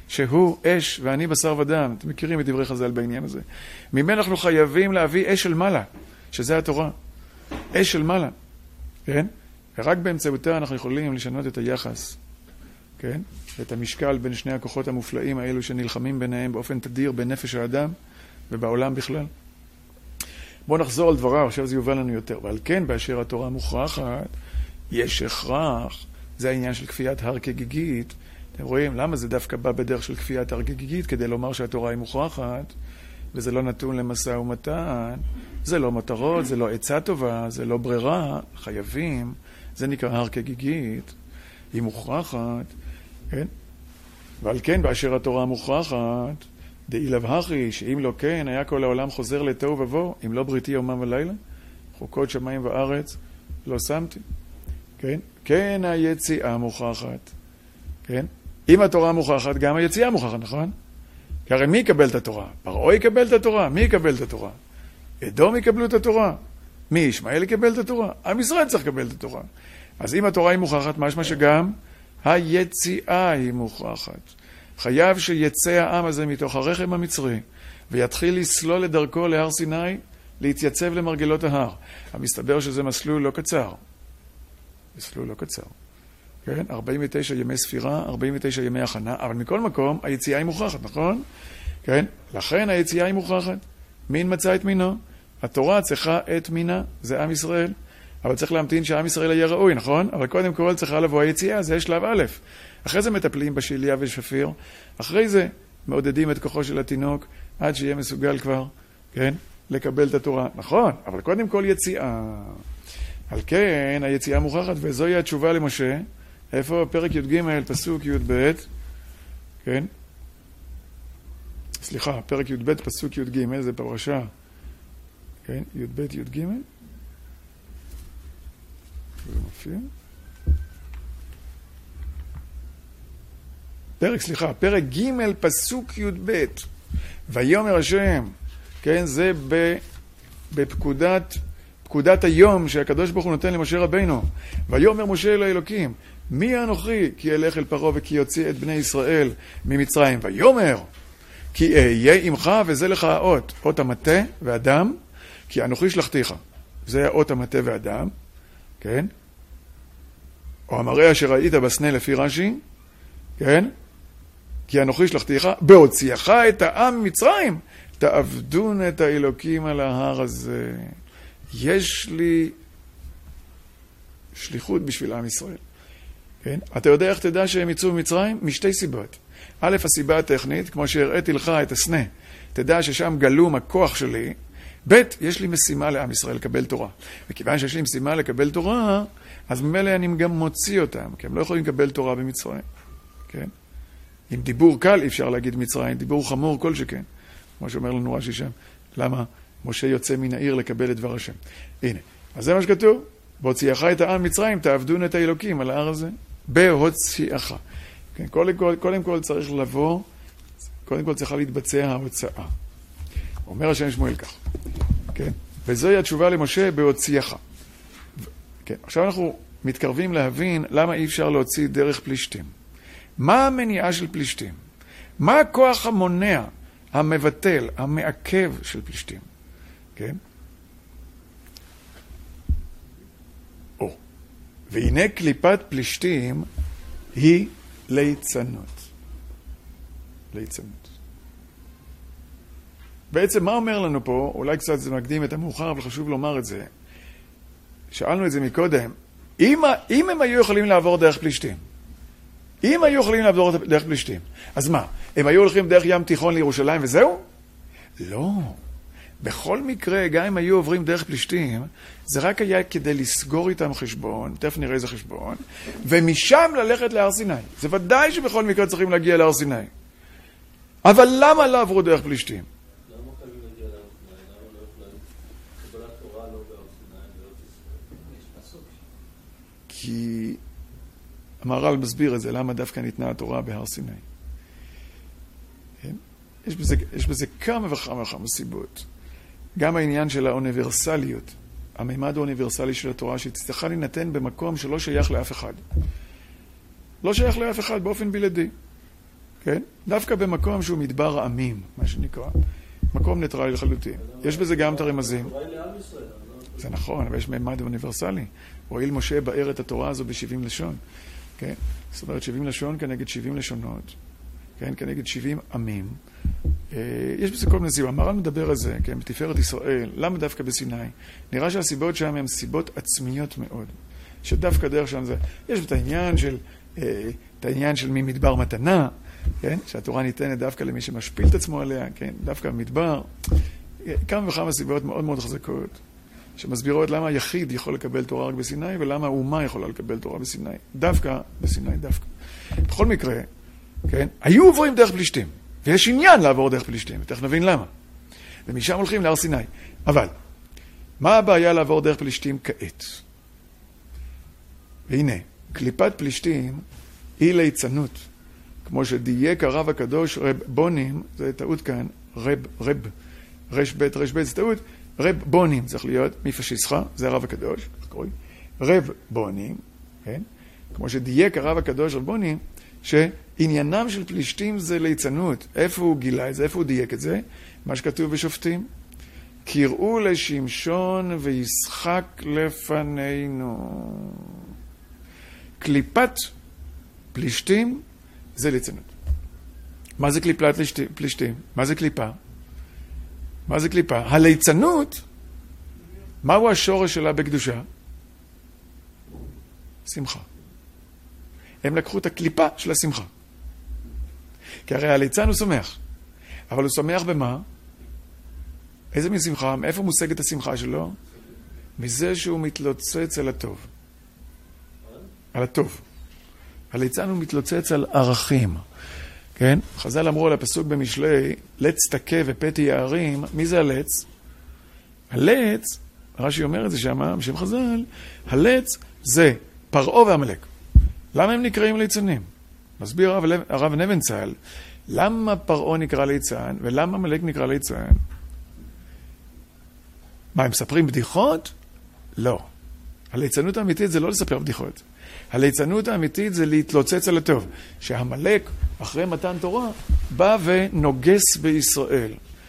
שהוא אש ואני בשר ודם. אתם מכירים את דברי חז"ל בעניין הזה. ממנו אנחנו חייבים להביא אש של מעלה, שזה התורה. אש של מעלה, כן? ורק באמצעותה אנחנו יכולים לשנות את היחס, כן? ואת המשקל בין שני הכוחות המופלאים האלו שנלחמים ביניהם באופן תדיר בנפש האדם ובעולם בכלל. בואו נחזור על דבריו, עכשיו זה יובן לנו יותר. ועל כן, באשר התורה מוכרחת, יש הכרח. זה העניין של כפיית הר כגיגית. אתם רואים, למה זה דווקא בא בדרך של כפיית הר כגיגית? כדי לומר שהתורה היא מוכרחת, וזה לא נתון למשא ומתן. זה לא מטרות, זה לא עצה טובה, זה לא ברירה, חייבים. זה נקרא הר כגיגית. היא מוכרחת, כן? ועל כן, באשר התורה מוכרחת, דאילב הכי, שאם לא כן, היה כל העולם חוזר לתוהו ובוהו, אם לא בריתי יומם ולילה, חוקות שמיים וארץ, לא שמתי. כן? כן, היציאה מוכרחת. כן? אם התורה מוכרחת, גם היציאה מוכרחת, נכון? כי הרי מי יקבל את התורה? פרעה יקבל את התורה? מי יקבל את התורה? אדום יקבלו את התורה? מי? ישמעאל יקבל את התורה? עם ישראל צריך לקבל את התורה. אז אם התורה היא מוכרחת, משמע שגם היציאה היא מוכרחת. חייב שיצא העם הזה מתוך הרחם המצרי, ויתחיל לסלול את דרכו להר סיני, להתייצב למרגלות ההר. המסתבר שזה מסלול לא קצר. מסלול לא קצר. כן? 49 ימי ספירה, 49 ימי הכנה, אבל מכל מקום היציאה היא מוכרחת, נכון? כן? לכן היציאה היא מוכרחת. מין מצא את מינו? התורה צריכה את מינה, זה עם ישראל. אבל צריך להמתין שהעם ישראל יהיה ראוי, נכון? אבל קודם כל צריכה לבוא היציאה, זה שלב א'. אחרי זה מטפלים בשיליה ושפיר. אחרי זה מעודדים את כוחו של התינוק עד שיהיה מסוגל כבר, כן? לקבל את התורה. נכון, אבל קודם כל יציאה. על כן, היציאה מוכרחת, וזוהי התשובה למשה. איפה? פרק י"ג, פסוק י"ב. כן? סליחה, פרק י"ב, פסוק י"ג, זה פרשה. כן? י"ב, י"ג. זה מופיע. פרק ג' פסוק י"ב. ויאמר השם, כן, זה בפקודת היום שהקדוש ברוך הוא נותן למשה רבינו. ויאמר משה אל האלוקים, מי אנוכי כי אלך אל פרעה וכי יוציא את בני ישראל ממצרים. ויאמר, כי אהיה עמך וזה לך האות, אות המטה והדם, כי אנוכי שלחתיך. זה האות המטה והדם, כן? או המראה אשר ראית בסנה לפי רש"י, כן? כי אנוכי שלחתיך, בהוציאך את העם ממצרים, תעבדון את האלוקים על ההר הזה. יש לי שליחות בשביל עם ישראל. כן? אתה יודע איך תדע שהם יצאו ממצרים? משתי סיבות. א', הסיבה הטכנית, כמו שהראיתי לך את הסנה, תדע ששם גלום הכוח שלי. ב', יש לי משימה לעם ישראל לקבל תורה. וכיוון שיש לי משימה לקבל תורה, אז ממילא אני גם מוציא אותם, כי הם לא יכולים לקבל תורה במצרים. כן? עם דיבור קל אי אפשר להגיד מצרים, דיבור חמור כל שכן. כמו שאומר לנו רש"י שם, למה משה יוצא מן העיר לקבל את דבר השם. הנה, אז זה מה שכתוב. בהוציאך את העם מצרים, תעבדון את האלוקים על ההר הזה. בהוציאך. כן, קודם כל צריך לבוא, קודם כל צריכה להתבצע ההוצאה. אומר השם שמואל כך. כן? וזוהי התשובה למשה בהוציאך. כן, עכשיו אנחנו מתקרבים להבין למה אי אפשר להוציא דרך פלישתים. מה המניעה של פלישתים? מה הכוח המונע, המבטל, המעכב של פלישתים? כן? והנה קליפת פלישתים היא ליצנות. ליצנות. בעצם מה אומר לנו פה? אולי קצת זה מקדים את המאוחר, אבל חשוב לומר את זה. שאלנו את זה מקודם. אם הם היו יכולים לעבור דרך פלישתים, אם היו יכולים לעבור דרך פלישתים, אז מה? הם היו הולכים דרך ים תיכון לירושלים וזהו? לא. בכל מקרה, גם אם היו עוברים דרך פלישתים, זה רק היה כדי לסגור איתם חשבון, תכף נראה איזה חשבון, ומשם ללכת להר סיני. זה ודאי שבכל מקרה צריכים להגיע להר סיני. אבל למה לא עברו דרך פלישתים? למה חייבים להגיע להר סיני? למה לא יכולים קבלת תורה לא בהר סיני, בארץ ישראל? יש פסוק. כי המהר"ל מסביר את זה, למה דווקא ניתנה התורה בהר סיני. יש בזה כמה וכמה סיבות. גם העניין של האוניברסליות, הממד האוניברסלי של התורה, שצריכה להינתן במקום שלא שייך לאף אחד. לא שייך לאף אחד באופן בלעדי. כן? דווקא במקום שהוא מדבר עמים, מה שנקרא. מקום ניטרלי לחלוטין. יש בזה גם את הרמזים. זה נכון, אבל יש ממד אוניברסלי. הואיל משה באר את התורה הזו ב-70 לשון. כן? זאת אומרת, 70 לשון כנגד 70 לשונות. כן? כנגד 70 עמים. יש בזה כל מיני סיבה. המהר"ל מדבר על זה, כן? בתפארת ישראל. למה דווקא בסיני? נראה שהסיבות שם הן סיבות עצמיות מאוד. שדווקא דרך שם זה. יש את העניין של ממדבר מתנה, כן? שהתורה ניתנת דווקא למי שמשפיל את עצמו עליה, כן? דווקא במדבר. כמה וכמה סיבות מאוד מאוד חזקות, שמסבירות למה היחיד יכול לקבל תורה רק בסיני, ולמה האומה יכולה לקבל תורה בסיני. דווקא בסיני, דווקא. בכל מקרה, כן? היו עוברים דרך פלישתים, ויש עניין לעבור דרך פלישתים, ותכף נבין למה. ומשם הולכים להר סיני. אבל, מה הבעיה לעבור דרך פלישתים כעת? והנה, קליפת פלישתים היא ליצנות. כמו שדייק הרב הקדוש רב בונים, זה טעות כאן, רב, זה טעות, רב בונים צריך להיות מפשיסחה, זה הרב הקדוש, רב בונים, כן? כמו שדייק הרב הקדוש רב בונים, שעניינם של פלישתים זה ליצנות. איפה הוא גילה את זה? איפה הוא דייק את זה? מה שכתוב בשופטים. קראו לשמשון וישחק לפנינו. קליפת פלישתים זה ליצנות. מה זה קליפת פלישתים? מה זה קליפה? מה זה קליפה? הליצנות, מהו השורש שלה בקדושה? שמחה. הם לקחו את הקליפה של השמחה. כי הרי הליצן הוא שמח. אבל הוא שמח במה? איזה מין שמחה? מאיפה מושג את השמחה שלו? מזה שהוא מתלוצץ על הטוב. על הטוב. הליצן הוא מתלוצץ על ערכים. כן? חז"ל אמרו על הפסוק במשלי, לץ תכה ופתי יערים. מי זה הלץ? הלץ, רש"י אומר את זה שם, בשם חז"ל, הלץ זה פרעה ועמלק. למה הם נקראים ליצנים? מסביר הרב נבנצל, למה פרעה נקרא ליצן ולמה עמלק נקרא ליצן? מה, הם מספרים בדיחות? לא. הליצנות האמיתית זה לא לספר בדיחות. הליצנות האמיתית זה להתלוצץ על הטוב. שהעמלק, אחרי מתן תורה, בא ונוגס בישראל.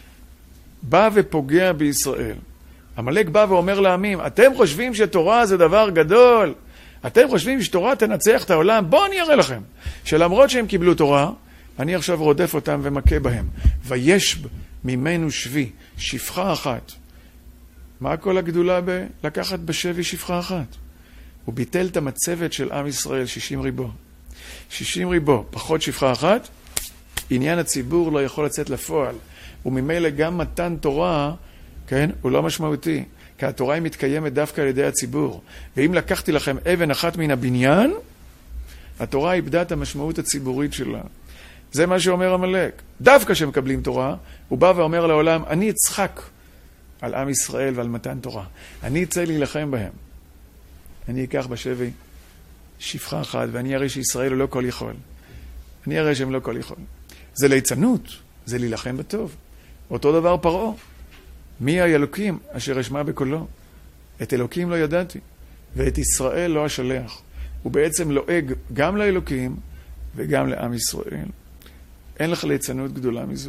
בא ופוגע בישראל. עמלק בא ואומר לעמים, אתם חושבים שתורה זה דבר גדול? אתם חושבים שתורה תנצח את העולם? בואו אני אראה לכם. שלמרות שהם קיבלו תורה, אני עכשיו רודף אותם ומכה בהם. ויש ממנו שבי, שפחה אחת. מה כל הגדולה לקחת בשבי שפחה אחת? הוא ביטל את המצבת של עם ישראל, 60 ריבו. 60 ריבו, פחות שפחה אחת, עניין הציבור לא יכול לצאת לפועל. וממילא גם מתן תורה, כן, הוא לא משמעותי. כי התורה היא מתקיימת דווקא על ידי הציבור. ואם לקחתי לכם אבן אחת מן הבניין, התורה איבדה את המשמעות הציבורית שלה. זה מה שאומר עמלק. דווקא שמקבלים תורה, הוא בא ואומר לעולם, אני אצחק על עם ישראל ועל מתן תורה. אני אצא להילחם בהם. אני אקח בשבי שפחה אחת, ואני אראה שישראל הוא לא כל יכול. אני אראה שהם לא כל יכול. זה ליצנות, זה להילחם בטוב. אותו דבר פרעה. מי האלוקים אשר אשמע בקולו? את אלוקים לא ידעתי, ואת ישראל לא אשלח. הוא בעצם לועג גם לאלוקים וגם לעם ישראל. אין לך ליצנות גדולה מזו.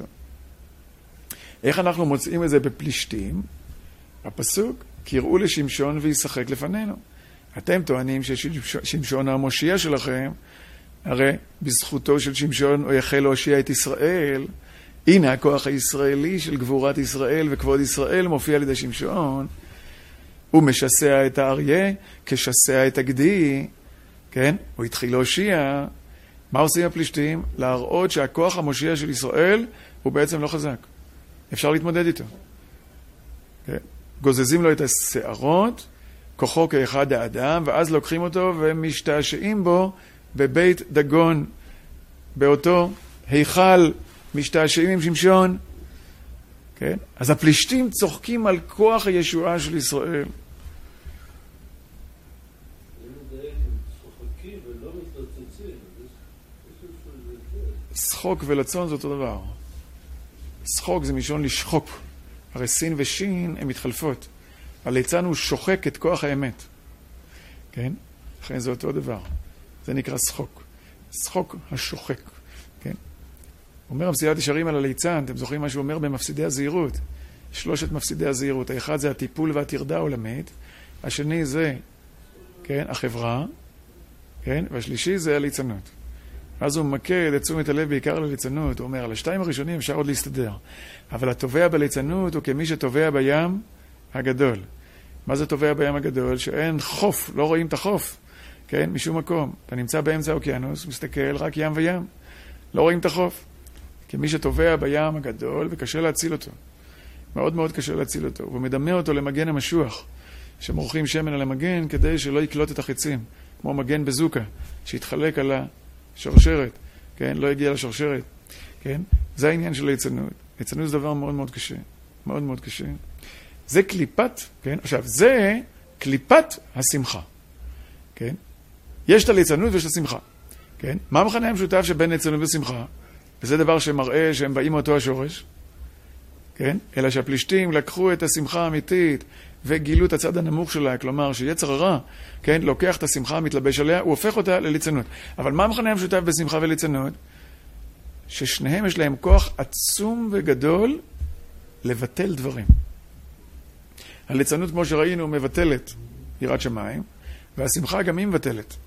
איך אנחנו מוצאים את זה בפלישתים? הפסוק, קראו לשמשון וישחק לפנינו. אתם טוענים ששמשון המושיע שלכם, הרי בזכותו של שמשון הוא יחל להושיע את ישראל. הנה הכוח הישראלי של גבורת ישראל וכבוד ישראל מופיע על ידי שמשון. הוא משסע את האריה כשסע את הגדי. כן? הוא התחיל להושיע. מה עושים הפלישתים? להראות שהכוח המושיע של ישראל הוא בעצם לא חזק. אפשר להתמודד איתו. כן? גוזזים לו את השערות, כוחו כאחד האדם, ואז לוקחים אותו ומשתעשעים בו בבית דגון. באותו היכל משתעשעים עם שמשון. כן? אז הפלישתים צוחקים על כוח הישועה של ישראל. שחוק ולצון זה אותו דבר. שחוק זה מלשון לשחוק. הרי סין ושין הן מתחלפות. הליצן הוא שוחק את כוח האמת. כן? לכן זה אותו דבר. זה נקרא שחוק. שחוק השוחק. כן? הוא אומר המסילת ישרים על הליצן, אתם זוכרים מה שהוא אומר במפסידי הזהירות? 3 מפסידי הזהירות. האחד זה הטיפול והטרדה העולמית, השני זה, כן, החברה, כן, והשלישי זה הליצנות. אז הוא ממקד את תשומת הלב בעיקר לליצנות, הוא אומר, על 2 הראשונים אפשר עוד להסתדר, אבל התובע בליצנות הוא כמי שתובע בים הגדול. מה זה תובע בים הגדול? שאין חוף, לא רואים את החוף, כן, משום מקום. אתה נמצא באמצע האוקיינוס, מסתכל, רק ים וים, לא רואים את החוף. כמי שתובע בים הגדול וקשה להציל אותו. מאוד מאוד קשה להציל אותו. הוא מדמה אותו למגן המשוח, שמורחים שמן על המגן כדי שלא יקלוט את החיצים, כמו מגן בזוקה, שהתחלק על השרשרת, כן, לא הגיע לשרשרת, כן? זה העניין של ליצנות. ליצנות זה דבר מאוד מאוד קשה, מאוד מאוד קשה. זה קליפת, כן? עכשיו, זה קליפת השמחה, כן? יש את הליצנות ויש את השמחה, כן? מה המכנה המשותף שבין ליצנות ושמחה? וזה דבר שמראה שהם באים מאותו השורש, כן? אלא שהפלישתים לקחו את השמחה האמיתית וגילו את הצד הנמוך שלה, כלומר שיצר הרע, כן, לוקח את השמחה, מתלבש עליה, הוא הופך אותה לליצנות. אבל מה המכנה המשותף בשמחה וליצנות? ששניהם יש להם כוח עצום וגדול לבטל דברים. הליצנות, כמו שראינו, מבטלת יראת שמיים, והשמחה גם היא מבטלת.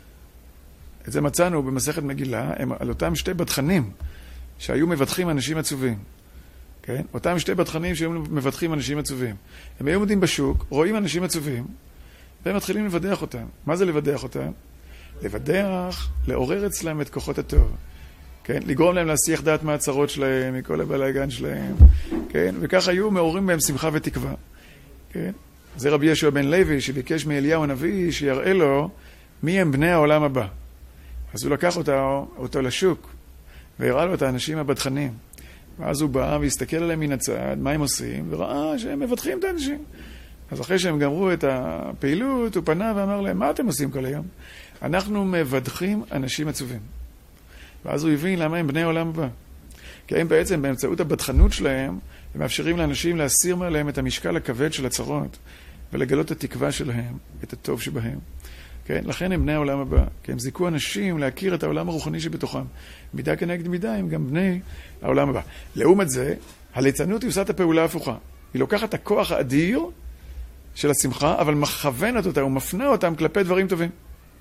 את זה מצאנו במסכת מגילה, הם על אותם 2 בתחנים שהיו מבטחים אנשים עצובים. כן? אותם 2 בתחנים שהיו מבטחים אנשים עצובים. הם היו עומדים בשוק, רואים אנשים עצובים, והם מתחילים לבדח אותם. מה זה לבדח אותם? לבדח, לעורר אצלם את כוחות הטוב. כן? לגרום להם להסיח דעת מהצרות שלהם, מכל הבלגן שלהם. כן? וכך היו מעוררים בהם שמחה ותקווה. כן? זה רבי ישוע בן לוי שביקש מאליהו הנביא שיראה לו מי הם בני העולם הבא. אז הוא לקח אותו לשוק, והראה לו את האנשים הבטחנים. ואז הוא בא והסתכל עליהם מן הצד, מה הם עושים, וראה שהם מבטחים את האנשים. אז אחרי שהם גמרו את הפעילות, הוא פנה ואמר להם, מה אתם עושים כל היום? אנחנו מבטחים אנשים עצובים. ואז הוא הבין למה הם בני העולם הבא. כי הם בעצם, באמצעות הבטחנות שלהם, הם מאפשרים לאנשים להסיר מעליהם את המשקל הכבד של הצרות, ולגלות את התקווה שלהם, את הטוב שבהם. כן? לכן הם בני העולם הבא, כי הם זיקו אנשים להכיר את העולם הרוחני שבתוכם. מידה כנגד מידה הם גם בני העולם הבא. לעומת זה, הליצנות היא עושה את הפעולה ההפוכה. היא לוקחת את הכוח האדיר של השמחה, אבל מכוונת אותה ומפנה אותם כלפי דברים טובים.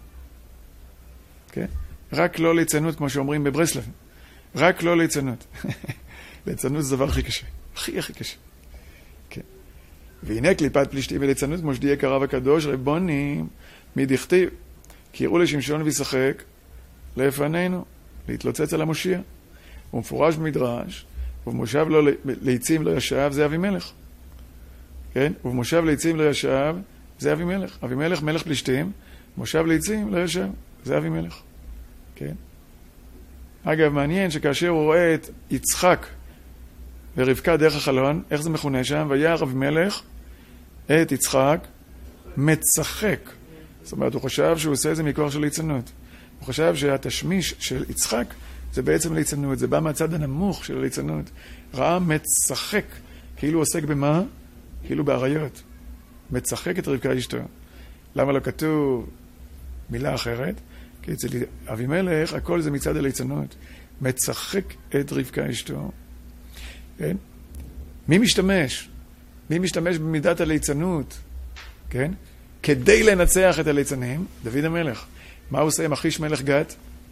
כן? רק לא ליצנות, כמו שאומרים בברסלב. רק לא ליצנות. ליצנות זה דבר הכי קשה. הכי קשה. כן. והנה קליפת פלישתים וליצנות, כמו שדייק הרב הקדוש, ריבונים, מדכתיב, כי יראו לשמשון וישחק לפנינו, להתלוצץ על המושיע. הוא מפורש במדרש, ובמושב ליצים לא ישב, זה אבימלך. כן? ובמושב ליצים לא ישב, זה אבימלך. אבימלך מלך פלישתים, מושב ליצים לא ישב, זה אבימלך. כן? אגב, מעניין שכאשר הוא רואה את יצחק ורבקה דרך החלון, איך זה מכונה שם? וירא אבימלך את יצחק מצחק. זאת אומרת, הוא חשב שהוא עושה את זה מכוח של ליצנות. הוא חשב שהתשמיש של יצחק זה בעצם ליצנות, זה בא מהצד הנמוך של הליצנות. ראה מצחק, כאילו עוסק במה? כאילו בעריות. מצחק את רבקה אשתו. למה לא כתוב מילה אחרת? כי אצל אבימלך הכל זה מצד הליצנות. מצחק את רבקה אשתו. כן? מי משתמש? מי משתמש במידת הליצנות? כן? כדי לנצח את הליצנים, דוד המלך. מה הוא עושה עם אחיש מלך גת?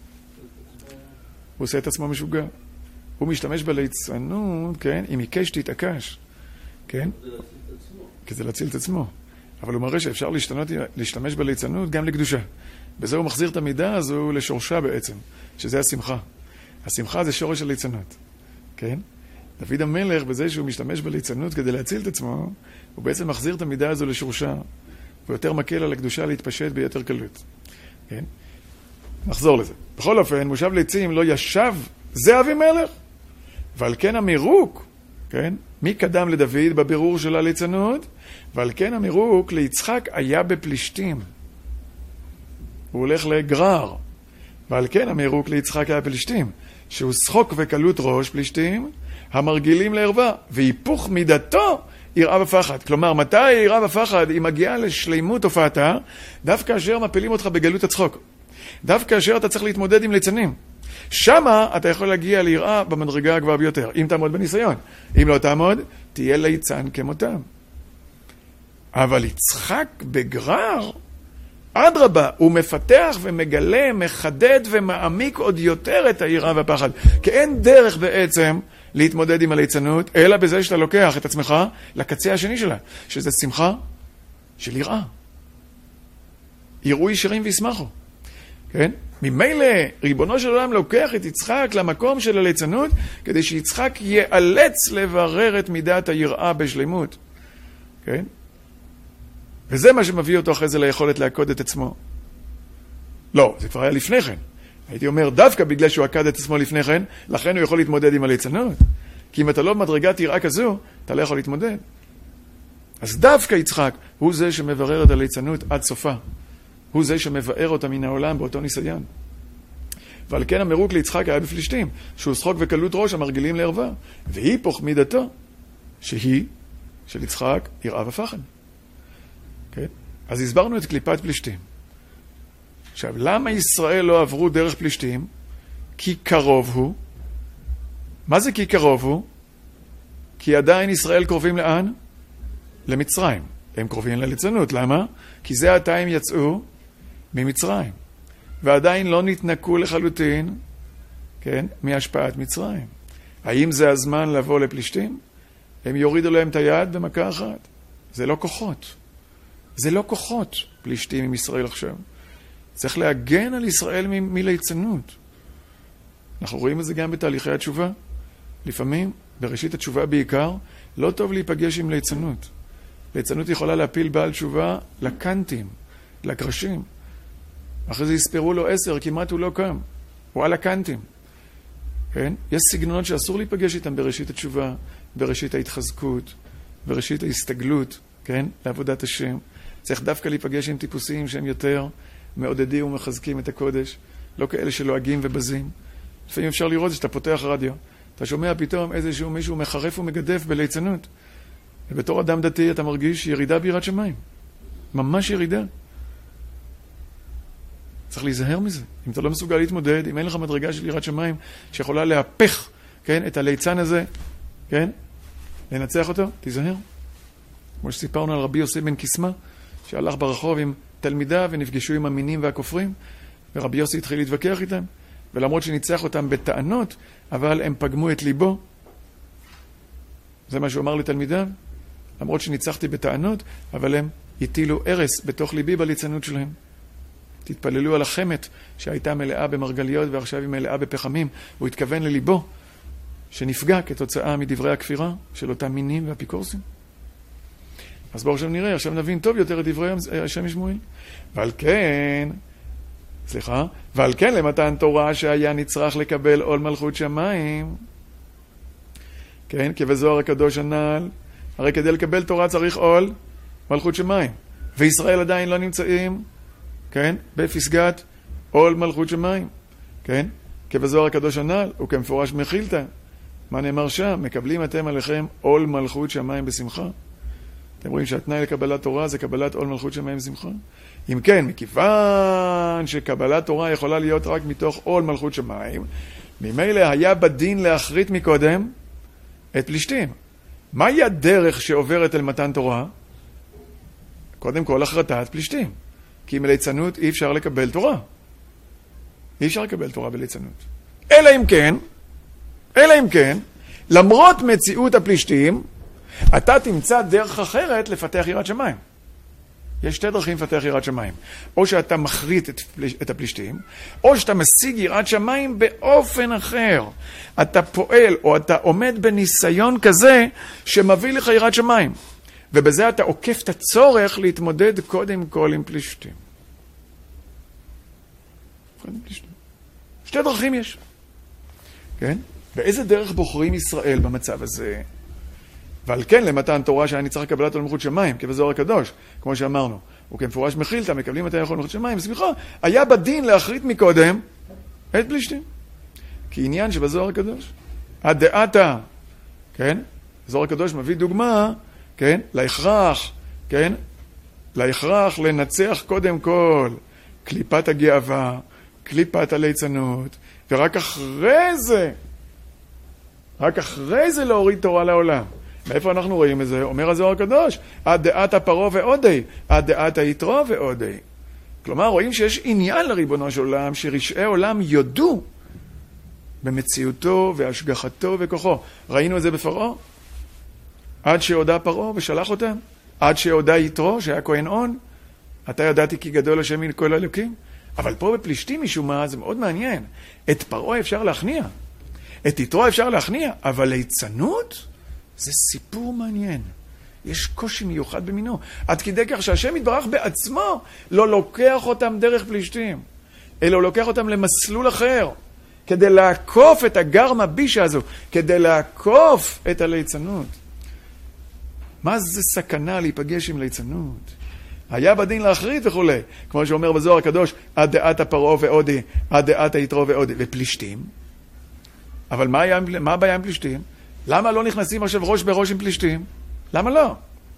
הוא עושה את עצמו משוגע. הוא משתמש בליצנות, כן? אם עיקש תתעקש. כן? כדי להציל את עצמו. אבל הוא מראה שאפשר להשתמש בליצנות גם לקדושה. בזה הוא מחזיר את המידה הזו לשורשה בעצם, שזה השמחה. השמחה זה שורש הליצנות. כן? דוד המלך, בזה שהוא משתמש בליצנות כדי להציל את עצמו, הוא בעצם מחזיר את המידה הזו לשורשה. ויותר מקל על הקדושה להתפשט ביתר קלות. כן? נחזור לזה. בכל אופן, מושב ליצים לא ישב, זה אבימלך. ועל כן המירוק, כן? מי קדם לדוד בבירור של הליצנות? ועל כן המירוק ליצחק היה בפלישתים. הוא הולך לגרר. ועל כן המירוק ליצחק היה בפלישתים. שהוא שחוק וקלות ראש פלישתים, המרגילים לערווה. והיפוך מידתו יראה ופחד. כלומר, מתי יראה ופחד? היא מגיעה לשלימות הופעתה, דווקא כאשר מפילים אותך בגלות הצחוק. דווקא כאשר אתה צריך להתמודד עם ליצנים. שמה אתה יכול להגיע ליראה במדרגה הגבוהה ביותר, אם תעמוד בניסיון. אם לא תעמוד, תהיה ליצן כמותם. אבל יצחק בגרר, אדרבה, הוא מפתח ומגלה, מחדד ומעמיק עוד יותר את היראה והפחד. כי אין דרך בעצם להתמודד עם הליצנות, אלא בזה שאתה לוקח את עצמך לקצה השני שלה, שזה שמחה של יראה. יראו ישרים וישמחו. כן? ממילא ריבונו של עולם לוקח את יצחק למקום של הליצנות, כדי שיצחק ייאלץ לברר את מידת היראה בשלמות. כן? וזה מה שמביא אותו אחרי זה ליכולת לעקוד את עצמו. לא, זה כבר היה לפני כן. הייתי אומר, דווקא בגלל שהוא עקד את עצמו לפני כן, לכן הוא יכול להתמודד עם הליצנות. כי אם אתה לא במדרגת יראה כזו, אתה לא יכול להתמודד. אז דווקא יצחק הוא זה שמברר את הליצנות עד סופה. הוא זה שמבאר אותה מן העולם באותו ניסיון. ועל כן המרוק ליצחק היה בפלישתים, שהוא שחוק וקלות ראש המרגילים לערווה. והיא פוך מידתו, שהיא של יצחק יראה ופחד. כן? אז הסברנו את קליפת פלישתים. עכשיו, למה ישראל לא עברו דרך פלישתים? כי קרוב הוא. מה זה כי קרוב הוא? כי עדיין ישראל קרובים לאן? למצרים. הם קרובים לליצנות. למה? כי זה עתה הם יצאו ממצרים. ועדיין לא נתנקו לחלוטין, כן? מהשפעת מצרים. האם זה הזמן לבוא לפלישתים? הם יורידו להם את היד במכה אחת. זה לא כוחות. זה לא כוחות פלישתים עם ישראל עכשיו. צריך להגן על ישראל מליצנות. אנחנו רואים את זה גם בתהליכי התשובה. לפעמים, בראשית התשובה בעיקר, לא טוב להיפגש עם ליצנות. ליצנות יכולה להפיל בעל תשובה לקנטים, לקרשים. אחרי זה יספרו לו 10, כמעט הוא לא קם. הוא על הקנטים. כן? יש סגנונות שאסור להיפגש איתם בראשית התשובה, בראשית ההתחזקות, בראשית ההסתגלות, כן? לעבודת השם. צריך דווקא להיפגש עם טיפוסים שהם יותר מעודדים ומחזקים את הקודש, לא כאלה שלועגים ובזים. לפעמים אפשר לראות שאתה פותח רדיו, אתה שומע פתאום איזשהו מישהו מחרף ומגדף בליצנות, ובתור אדם דתי אתה מרגיש ירידה ביראת שמיים. ממש ירידה. צריך להיזהר מזה. אם אתה לא מסוגל להתמודד, אם אין לך מדרגה של יראת שמיים שיכולה להפך, כן, את הליצן הזה, כן, לנצח אותו, תיזהר. כמו שסיפרנו על רבי יוסי בן קיסמה, שהלך ברחוב עם תלמידיו ונפגשו עם המינים והכופרים, ורבי יוסי התחיל להתווכח איתם, ולמרות שניצח אותם בטענות, אבל הם פגמו את ליבו. זה מה שהוא אמר לתלמידיו. למרות שניצחתי בטענות, אבל הם הטילו ארס בתוך ליבי בליצנות שלהם. תתפללו על החמת שהייתה מלאה במרגליות ועכשיו היא מלאה בפחמים. הוא התכוון לליבו שנפגע כתוצאה מדברי הכפירה של אותם מינים והפיקורסים. אז בואו עכשיו נראה, עכשיו נבין טוב יותר את דברי השם שמואל. ועל כן למתן תורה שהיה נצרך לקבל עול מלכות שמיים. כן, כבזוהר הקדוש הנ"ל, הרי כדי לקבל תורה צריך עול מלכות שמיים. וישראל עדיין לא נמצאים, כן, בפסגת עול מלכות שמיים. כן, כבזוהר הקדוש הנ"ל, וכמפורש מחילתא. מה נאמר שם? מקבלים אתם עליכם עול מלכות שמיים בשמחה. אתם רואים שהתנאי לקבלת תורה זה קבלת עול מלכות שמיים בשמחה? אם כן, מכיוון שקבלת תורה יכולה להיות רק מתוך עול מלכות שמיים, ממילא היה בדין להחריט מקודם את פלישתים. מהי הדרך שעוברת אל מתן תורה? קודם כל החרטת פלישתים. כי מליצנות אי אפשר לקבל תורה. אי אפשר לקבל תורה בליצנות. אלא אם כן, למרות מציאות הפלישתים, אתה תמצא דרך אחרת לפתח יראת שמיים. יש שתי דרכים לפתח יראת שמיים. או שאתה מחריט את הפלישתים, או שאתה משיג יראת שמיים באופן אחר. אתה פועל או אתה עומד בניסיון כזה שמביא לך יראת שמיים. ובזה אתה עוקף את הצורך להתמודד קודם כל עם פלישתים. שתי דרכים יש. כן? באיזה דרך בוחרים ישראל במצב הזה? ועל כן למתן תורה שאני צריך לקבלת עול מלכות שמיים, כבזוהר הקדוש, כמו שאמרנו, וכמפורש מחילתא, מקבלים את עול מלכות שמיים, סליחה, היה בדין להחריט מקודם את פלישתים. כי עניין שבזוהר הקדוש, הדעתה, כן? זוהר הקדוש מביא דוגמה, כן? להכרח, כן? להכרח לנצח קודם כל קליפת הגאווה, קליפת הליצנות, ורק אחרי זה להוריד תורה לעולם. מאיפה אנחנו רואים את זה? אומר הזוהר הקדוש, עד דעת הפרעה ועודי, עד דעת היתרו ועודי. כלומר, רואים שיש עניין לריבונו של עולם, שרשעי עולם יודו במציאותו והשגחתו וכוחו. ראינו את זה בפרעה, עד שהודע פרעה ושלח אותם, עד שהודע יתרו, שהיה כהן און, אתה ידעתי כי גדול השם מן כל האלוקים. אבל פה בפלישתים משום מה, זה מאוד מעניין. את פרעה אפשר להכניע, את יתרו אפשר להכניע, אבל ליצנות זה סיפור מעניין. יש קושי מיוחד במינו. עד כדי כך שהשם יתברך בעצמו לא לוקח אותם דרך פלישתים, אלא לוקח אותם למסלול אחר, כדי לעקוף את הגרמה הבישה הזו, כדי לעקוף את הליצנות. מה זה סכנה להיפגש עם ליצנות? היה בדין להחריד וכו'. כמו שאומר בזוהר הקדוש, עד דעת הפרעה ועודי, עד דעת היתרו ועודי. ופלישתים? אבל מה הבעיה עם פלישתים? למה לא נכנסים עכשיו ראש בראש עם פלישתים? למה לא?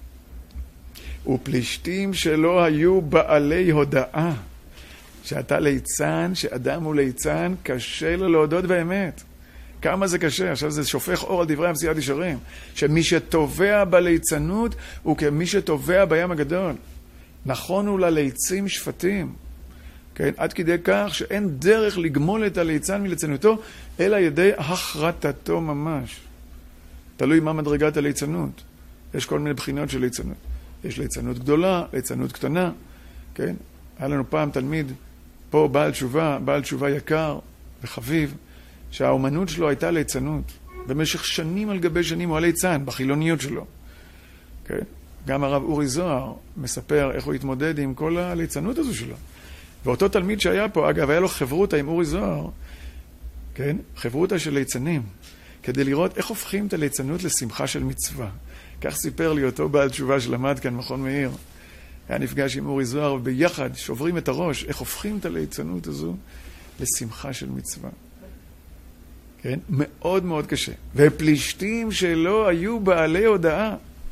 ופלישתים שלא היו בעלי הודאה. שאתה ליצן, שאדם הוא ליצן, קשה לו להודות באמת. כמה זה קשה. עכשיו זה שופך אור על דברי המציאת ישרים. שמי שטובע בליצנות הוא כמי שטובע בים הגדול. נכון הוא לליצים שפטים. כן? עד כדי כך שאין דרך לגמול את הליצן מליצנותו, אלא ידי החרטתו ממש. תלוי מה מדרגת הליצנות. יש כל מיני בחינות של ליצנות. יש ליצנות גדולה, ליצנות קטנה. כן? היה לנו פעם תלמיד פה בעל תשובה יקר וחביב, שהאומנות שלו הייתה ליצנות. במשך שנים על גבי שנים הוא היה ליצן, בחילוניות שלו. כן? גם הרב אורי זוהר מספר איך הוא התמודד עם כל הליצנות הזו שלו. ואותו תלמיד שהיה פה, אגב, היה לו חברותה עם אורי זוהר, כן? חברותה של ליצנים, כדי לראות איך הופכים את הליצנות לשמחה של מצווה. כך סיפר לי אותו בעל תשובה שלמד כאן מכון מאיר. היה נפגש עם אורי זוהר, וביחד שוברים את הראש, איך הופכים את הליצנות הזו לשמחה של מצווה. כן? מאוד מאוד קשה. ופלישתים שלא היו בעלי הודאה.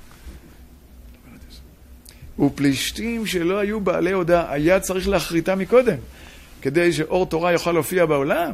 ופלישתים שלא היו בעלי הודאה, היה צריך להחריטה מקודם, כדי שאור תורה יוכל להופיע בעולם.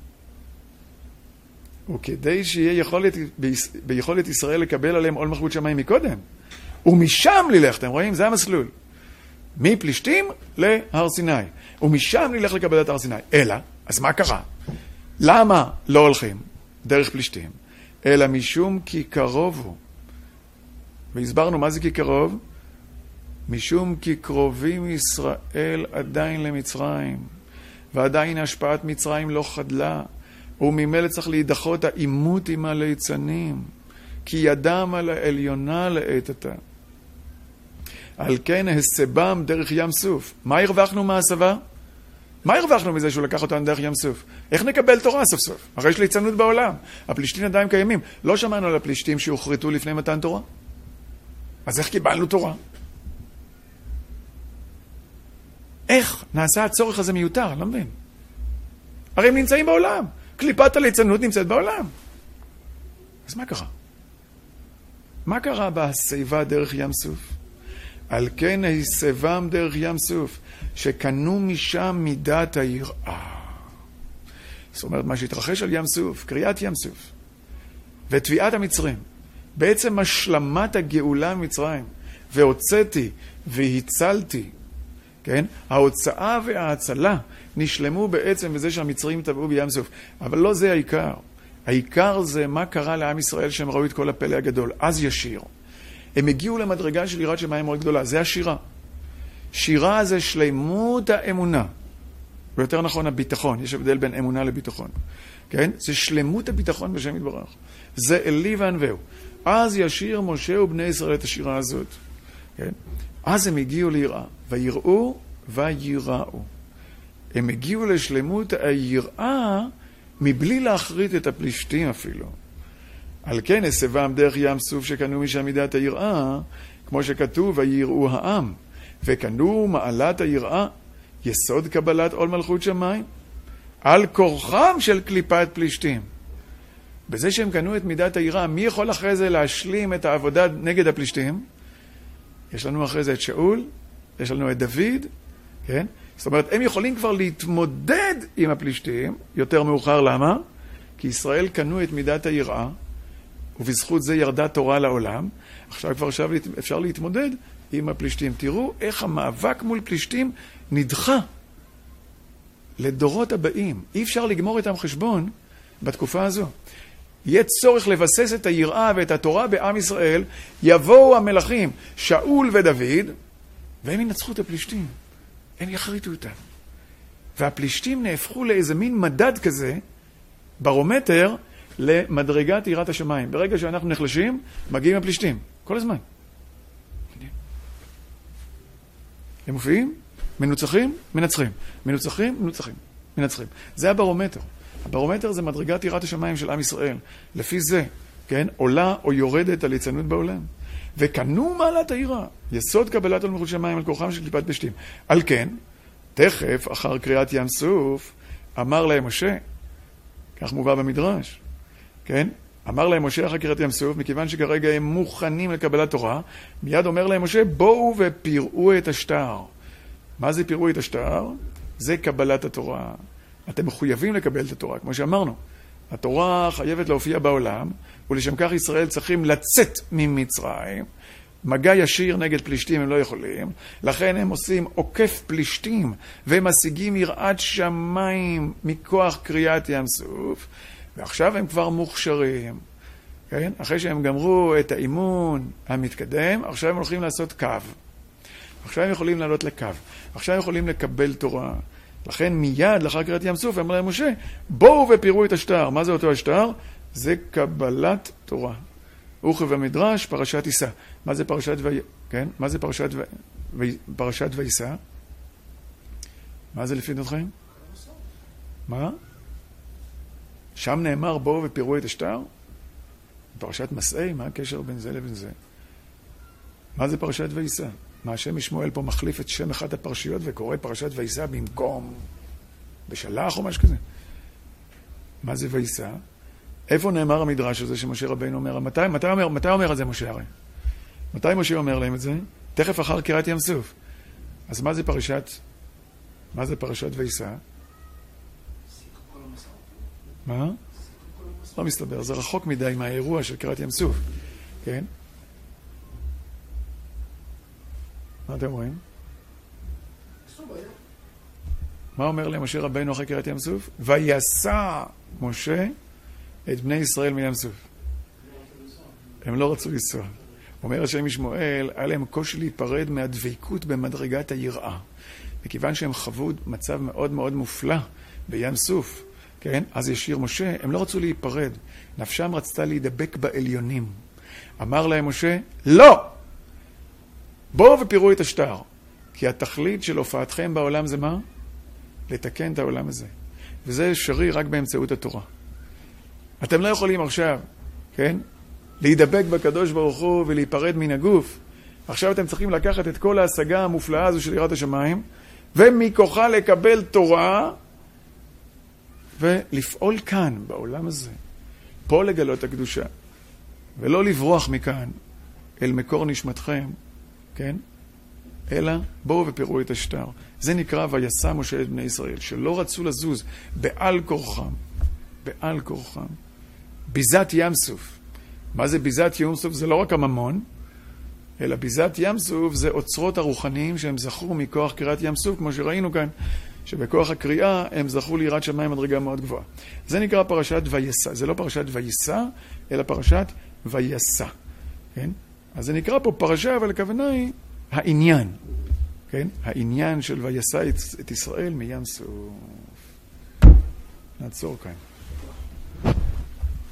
וכדי שיהיה ביכולת ישראל לקבל עליהם עול מלכות שמיים מקודם. ומשם ללך, אתם רואים? זה המסלול. מפלישתים להר סיני. ומשם נלך לקבלת הר סיני. אלא, אז מה קרה? למה לא הולכים דרך פלישתים? אלא משום כי קרוב הוא. והסברנו מה זה כי קרוב? משום כי קרובים ישראל עדיין למצרים, ועדיין השפעת מצרים לא חדלה, וממילא צריך להידחות העימות עם הליצנים, כי ידם על העליונה לעת עתה. על כן הסבם דרך ים סוף. מה הרווחנו מהסבה? מה הרווחנו מזה שהוא לקח אותנו דרך ים סוף? איך נקבל תורה סוף סוף? הרי יש ליצנות בעולם. הפלישתים עדיין קיימים. לא שמענו על הפלישתים שהוכרתו לפני מתן תורה? אז איך קיבלנו תורה? איך נעשה הצורך הזה מיותר? אני לא מבין. הרי הם נמצאים בעולם. קליפת הליצנות נמצאת בעולם. אז מה קרה? מה קרה בהסבה דרך ים סוף? על כן הסבם דרך ים סוף, שקנו משם מידת היראה. זאת אומרת, מה שהתרחש על ים סוף, קריאת ים סוף, ותביעת המצרים, בעצם השלמת הגאולה ממצרים, והוצאתי והצלתי, כן? ההוצאה וההצלה נשלמו בעצם בזה שהמצרים טבעו בים סוף. אבל לא זה העיקר. העיקר זה מה קרה לעם ישראל שהם ראו את כל הפלא הגדול. אז ישיר. הם הגיעו למדרגה של יראת שמיים מאוד גדולה. זה השירה. שירה זה שלמות האמונה. ויותר נכון הביטחון. יש הבדל בין אמונה לביטחון. כן? זה שלמות הביטחון בשם יתברך. זה אלי וענווהו. אז ישיר משה ובני ישראל את השירה הזאת. כן? אז הם הגיעו ליראה. ויראו ויראו. הם הגיעו לשלמות היראה מבלי להחריט את הפלישתים אפילו. על כן הסבם דרך ים סוף שקנו משם מידת היראה, כמו שכתוב ויראו העם, וקנו מעלת היראה, יסוד קבלת עול מלכות שמיים, על כורחם של קליפת פלישתים. בזה שהם קנו את מידת היראה, מי יכול אחרי זה להשלים את העבודה נגד הפלישתים? יש לנו אחרי זה את שאול, יש לנו את דוד, כן? זאת אומרת, הם יכולים כבר להתמודד עם הפלישתים יותר מאוחר. למה? כי ישראל קנו את מידת היראה, ובזכות זה ירדה תורה לעולם. עכשיו כבר אפשר להתמודד עם הפלישתים. תראו איך המאבק מול פלישתים נדחה לדורות הבאים. אי אפשר לגמור איתם חשבון בתקופה הזו. יהיה צורך לבסס את היראה ואת התורה בעם ישראל. יבואו המלכים שאול ודוד, והם ינצחו את הפלישתים. הם יחריטו אותם. והפלישתים נהפכו לאיזה מין מדד כזה, ברומטר, למדרגת יראת השמיים. ברגע שאנחנו נחלשים, מגיעים הפלישתים. כל הזמן. הם מופיעים, מנוצחים, מנצחים. מנוצחים, מנוצחים, מנצחים. זה הברומטר. הברומטר זה מדרגת יראת השמיים של עם ישראל. לפי זה, כן, עולה או יורדת הליצנות בעולם. וקנו מעלת היראה, יסוד קבלת מלכות שמיים על כורחם של קליפת פלישתים. על כן, תכף, אחר קריאת ים סוף, אמר להם משה, כך מובא במדרש, כן? אמר להם משה אחר קריאת ים סוף, מכיוון שכרגע הם מוכנים לקבלת תורה, מיד אומר להם משה, בואו ופיראו את השטר. מה זה פיראו את השטר? זה קבלת התורה. אתם מחויבים לקבל את התורה, כמו שאמרנו. התורה חייבת להופיע בעולם, ולשם כך ישראל צריכים לצאת ממצרים. מגע ישיר נגד פלישתים הם לא יכולים, לכן הם עושים עוקף פלישתים, והם משיגים יראת שמיים מכוח קריאת ים סוף, ועכשיו הם כבר מוכשרים. כן? אחרי שהם גמרו את האימון המתקדם, עכשיו הם הולכים לעשות קו. עכשיו הם יכולים לעלות לקו. עכשיו הם יכולים לקבל תורה. לכן מיד לאחר קריאת ים סוף אמר להם משה, בואו ופירו את השטר. מה זה אותו השטר? זה קבלת תורה. וכבמדרש פרשת יישא. מה זה פרשת כן? מה זה פרשת ויישא? מה זה לפי דעתכם? מה? שם נאמר בואו ופירו את השטר? פרשת מסעי, מה הקשר בין זה לבין זה? מה זה פרשת ויישא? מה השם משמואל פה מחליף את שם אחת הפרשיות וקורא פרשת ויישא במקום בשלח או משהו כזה? מה זה ויישא? איפה נאמר המדרש הזה שמשה רבינו אומר? מתי אומר את זה משה הרי? מתי משה אומר להם את זה? תכף אחר קריאת ים סוף. אז מה זה פרשת ויישא? מה? לא מסתבר, זה רחוק מדי מהאירוע של קריאת ים סוף. כן? מה אתם רואים? מה אומר להם משה רבינו אחרי קריאת ים סוף? ויסע משה את בני ישראל מים סוף. הם לא רצו לנסוע. אומר השם משמואל, היה להם קושי להיפרד מהדבקות במדרגת היראה. וכיוון שהם חוו מצב מאוד מאוד מופלא בים סוף, כן? אז ישיר משה, הם לא רצו להיפרד. נפשם רצתה להידבק בעליונים. אמר להם משה, לא! בואו ופירו את השטר. כי התכלית של הופעתכם בעולם זה מה? לתקן את העולם הזה. וזה אפשרי רק באמצעות התורה. אתם לא יכולים עכשיו, כן? להידבק בקדוש ברוך הוא ולהיפרד מן הגוף. עכשיו אתם צריכים לקחת את כל ההשגה המופלאה הזו של יראת השמיים, ומכוחה לקבל תורה, ולפעול כאן, בעולם הזה. פה לגלות הקדושה. ולא לברוח מכאן אל מקור נשמתכם, כן? אלא בואו ופירו את השטר. זה נקרא ויסע משה את בני ישראל, שלא רצו לזוז בעל כורחם. בעל כורחם. ביזת ים סוף. מה זה ביזת ים סוף? זה לא רק הממון, אלא ביזת ים סוף זה אוצרות הרוחניים שהם זכו מכוח קריאת ים סוף, כמו שראינו כאן, שבכוח הקריאה הם זכו ליראת שמיים מדרגה מאוד גבוהה. זה נקרא פרשת ויסע. זה לא פרשת וייסע, אלא פרשת ויסע. כן? אז זה נקרא פה פרשה, אבל הכוונה היא העניין. כן? העניין של ויסע את ישראל מים סוף. נעצור כאן.